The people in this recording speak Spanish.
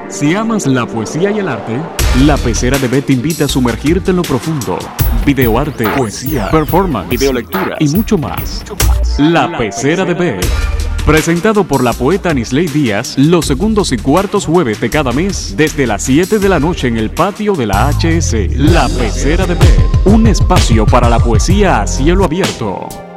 Si amas la poesía y el arte, La Pecera de B te invita a sumergirte en lo profundo. Videoarte, poesía, performance, videolecturas y mucho más. La Pecera de B. Presentado por la poeta Anisley Díaz, los segundos y cuartos jueves de cada mes, desde las 7 de la noche en el patio de la HS. La Pecera de B. Un espacio para la poesía a cielo abierto.